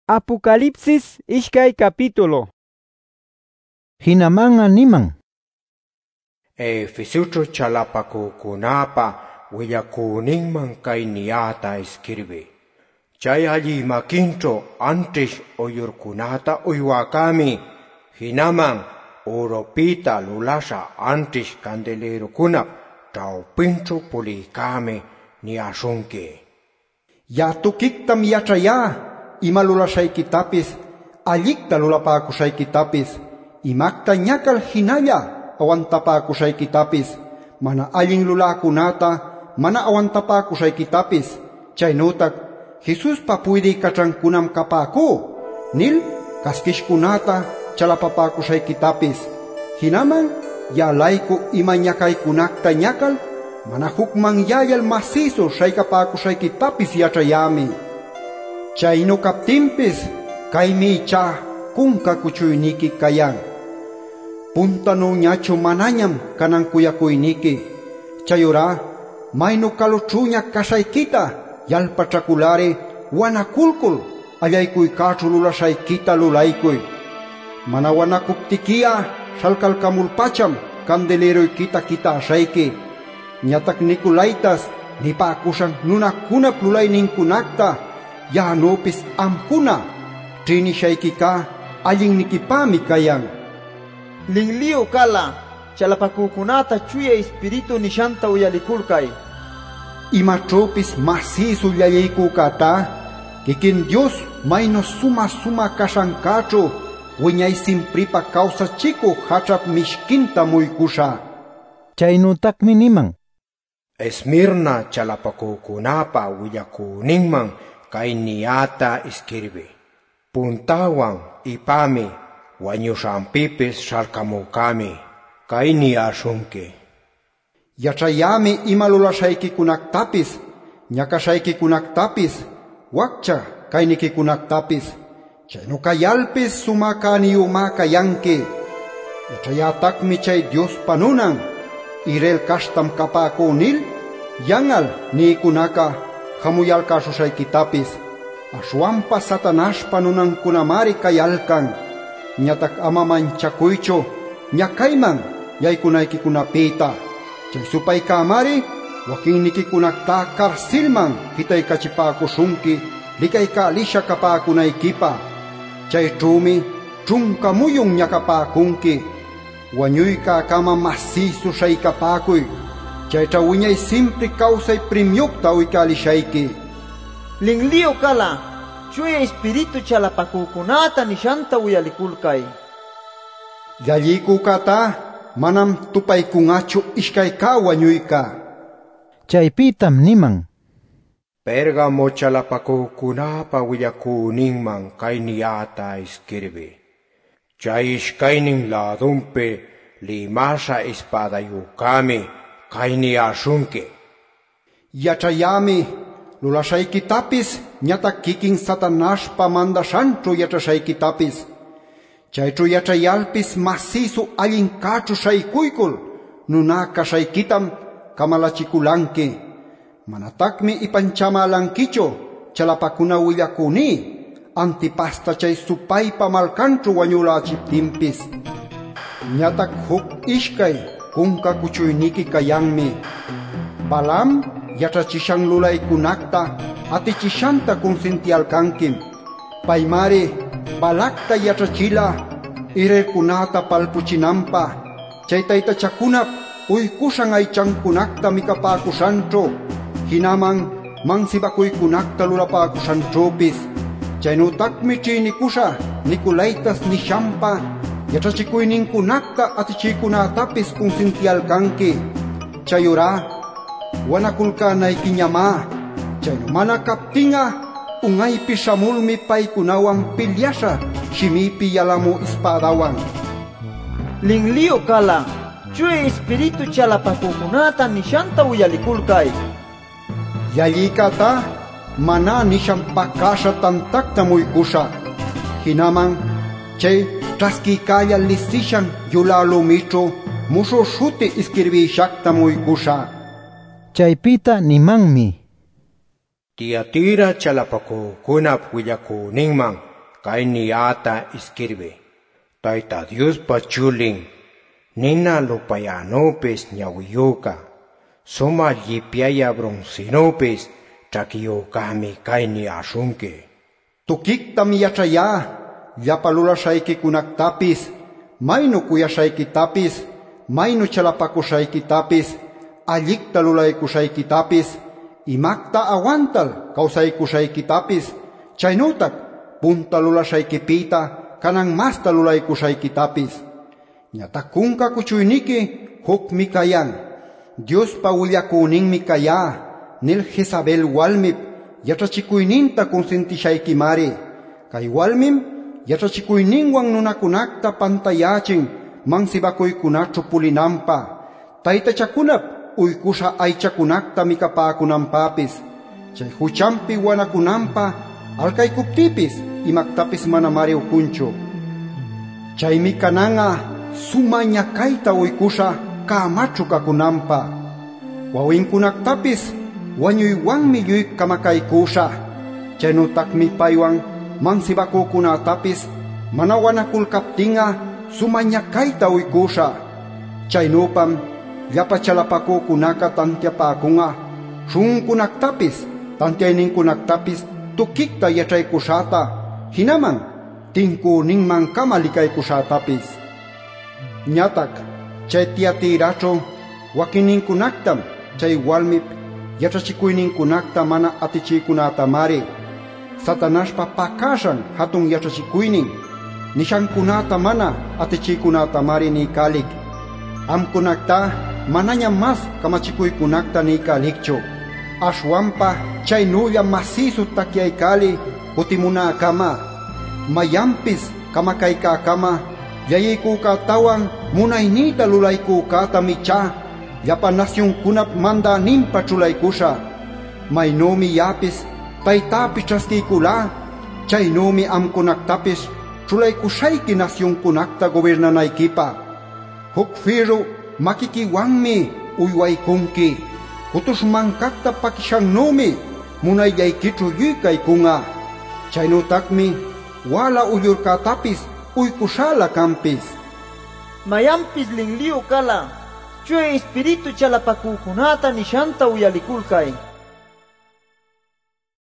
Apocalipsis ishkay capítulo. Hinamanga niman. Efesucho chalapakukunapa willakuninman kay niyata escribe. Chay alli makincho antes oyurkunata uywakami hinaman oropita lulasha antes candelero kunap trawpincho pulikami niyashunki. Yatukiktam yachaya ima lulashaykitapis allikta lulapakushaykitapis imakta ñakal hinalla awantapakushaykitapis mana allin lulakunata mana awantapakushaykitapis chaynutak Jesuspa puydi kachrankunam kapaku nil kaskishkunata chalapapakushaykitapis hinaman yalayku ima ñakaykunakta ñakal mana hukman yayal masiso shaykapakushaykitapis yachayami. Chaynu kaptinpis kaymi icha kunka kuchuyniki kayan. Puntanu ñachu manañam kanan kuyakuyniki. Chayura maynu kaluchuña kashaykita yalpachakulare wanakulkul allaykuykachu lulashaykita lulaykuy. Mana wanakuptikia shalkalkamulpacham candeleroykita kitashayki. Ñatak nikulaytas nipakushan nunakunap lulayninkunakta yanupis amkuna trinishhaykika allinnikipami kayan. Linliu kala chalapakukunata chuya espiritu nishanta uyalikulkay. Imachupis masisu llallaykukata kikin Dios mayno suma kashankachu wiñay simpripa kawsachiku hachap mishkinta muykusha. Chaynutakmi niman. Esmirna chalapakukunapa willakuninman kay niyata escribe. Puntawan ipami wañushanpipis sharkamukami kay niyashunki. Yachayami ima lulashaykikunactapis ñakashaykikunactapis wakcha kaynikikunactapis chaynu kayalpis sumakaniyuma kayanki. Yachayatakmi chay Dios panunan irel kashtam kapakunil yangal nikunaka hamuyalkashusaykitapis ashwanpa Satanashpa nunankunamari kayalkan ñatak ama manchakuychu ñakayman yaykunaykikunapita chay supaykamari wakinnikikunakta karsilman hitaykachipakushunki likaykalisha kapakunaykipa chaychumi chunka muyun ñakapakunki wañuyka kama masisu shaykapakuy chaycha wiñay simpri kawsay premiukta uykalishayki. Linliu kala chuya espiritu chalapakukunata nishanta uyalikulkay. Llallikukata manam tupaykungachu ishkayka wañuyka. Chaypitam niman. Pergamo chalapakukunapa willakuninman kay niyata escribe. Chay ishkaynin ladumpe limasha espadayukami kay niyashunki. Yachayami lulashaykitapis ñatak kikin Satanashpa mandashanchu yachashaykitapis chaychu yachayalpis masisu allinkachu shaykuykul nunaka shaykitam kamalachikulanki. Manatakmi ipanchamalankichu chalapakuna willakuni antipasta chay supaypa malkanchu wañulachiptinpis. Ñatak huk ishkay kunka kuchuyniki kayanmi. Balam yachachishan lulaykunakta atichishanta consentialkankim. Paymari balakta yachachila irekunata palpuchinampa chay taytachakunap uykushan aychankunakta mikapakushanchu hinaman mansibakuykunakta lulapakushanchupis. Chaynutakmi chinikusha nikulaytas nishampa yachachikuyninkunakta atichikunatapis consentialkanki. Chayura wanakulkanaykiñama chaynu mana kaptinga unaypi shamulmi paykunawan pilyasha shimipi yalamu espadawan. Linliu kala chuya espiritu chalapakukunata nishanta uyalikulkay. Yallikata mana nishampakasha tantakta muykusha hinaman chay traskikaya lisishan yulalumichu mushu shuti escribishakta muykusha. Chaypita nimanmi. Tiatira chalapakukunap willakuninman kay niyata escribe. Tayta Dios pachulin, nina lupayanopes ñawiyuka, suma llipiaya broncinopes chakiyukami kay niyashunke. Tukiktam yachaya, llapalurashaykikunactapis, maynu kuyashayquitapis, maynu chalapakushayquitapis, allicta lulaykushayquitapis, imakta aguantal kawsaykushayquitapis, chaynutak punta lulashayquipita kanan masta lulaykushayquitapis. Ñatak kunka kuchuyniki hukmi kayan, Diospa willakuninmi kaya, nil Jezabel walmip yachachikuyninta consentishayquimari. Kay walmim yachachikuyninwan nunakunakta pantayachin mansibakuykunachu pulinampa, taytachakunap uykusha aychakunakta mikapakunanpapis, chay huchampi wanakunampa alkaykuptipis imaktapis manamari ukunchu. Chaymi kananga suma ñakayta uykusha kamachu kakunampa, wawinkunaktapis wañuywanmi lluy kamakaykusha, chaynutakmi paywan mansibakukunatapis mana wanakulkaptinga suma ñakayta uykusha. Chaynupam llapa chalapakukunaka tantiapakunga, shunkunaktapis tantiayninkunaktapis tukikta yachaykushata, hinaman tinkuninman kama likaykushatapis. Ñatak chay Tiatiracho wakininkunaktam chay walmip yachachikuyninkunakta mana atichiykunatamari, Satanashpa pakashan hatun yachachikuynin, nishankunata mana atichiykunatamari nikalik. Amkunakta manaña mas kamachikuykunakta nikalikchu, ashwanpa chaynulla masisu takyaykali kutimunakama, mayampis kamakaykakama llayaykuktawan munaynita lulaykukata micha, llapa nacionkunap mandaninpa chulaykusha. Maynumi yapis taytapi ch'askiykula, chaynumi amkunaktapis chulaykushayki nacionkunakta gobernanaykipa. Huk firu makikiwanmi uywaykunki, kutushmankakta pakishannumi munayllaykichu lluy kaykunga. Chaynutakmi wala uyurkatapis uykushala kanpis. Mayampis linliu kala, chue espiritu chalapakukunata nishanta uyalikulkay.